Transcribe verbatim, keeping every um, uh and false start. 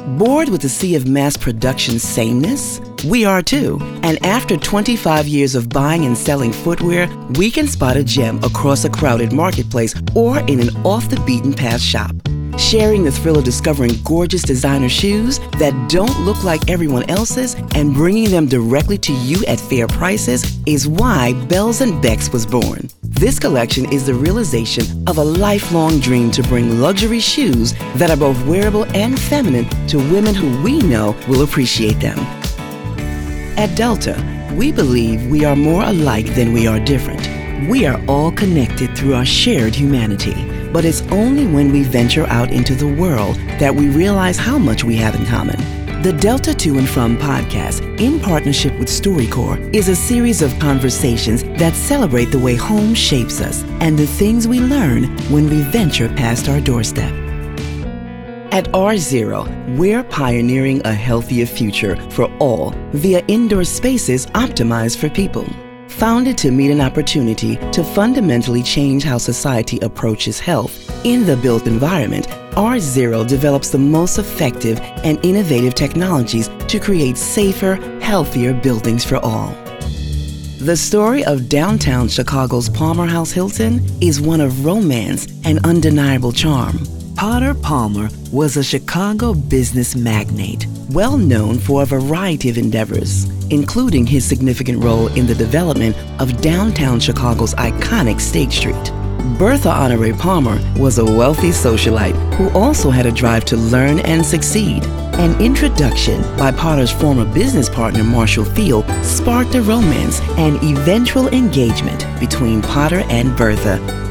Bored with the sea of mass production sameness? We are too. And after twenty-five years of buying and selling footwear, we can spot a gem across a crowded marketplace or in an off-the-beaten-path shop. Sharing the thrill of discovering gorgeous designer shoes that don't look like everyone else's and bringing them directly to you at fair prices is why Bells and Becks was born. This collection is the realization of a lifelong dream to bring luxury shoes that are both wearable and feminine to women who we know will appreciate them. At Delta, we believe we are more alike than we are different. We are all connected through our shared humanity, but it's only when we venture out into the world that we realize how much we have in common. The Delta To and From podcast, in partnership with StoryCorps, is a series of conversations that celebrate the way home shapes us and the things we learn when we venture past our doorstep. At R Zero, we're pioneering a healthier future for all via indoor spaces optimized for people. Founded to meet an opportunity to fundamentally change how society approaches health in the built environment, R Zero develops the most effective and innovative technologies to create safer, healthier buildings for all. The story of downtown Chicago's Palmer House Hilton is one of romance and undeniable charm. Potter Palmer was a Chicago business magnate, well known for a variety of endeavors, including his significant role in the development of downtown Chicago's iconic State Street. Bertha Honore Palmer was a wealthy socialite who also had a drive to learn and succeed. An introduction by Potter's former business partner Marshall Field sparked a romance and eventual engagement between Potter and Bertha,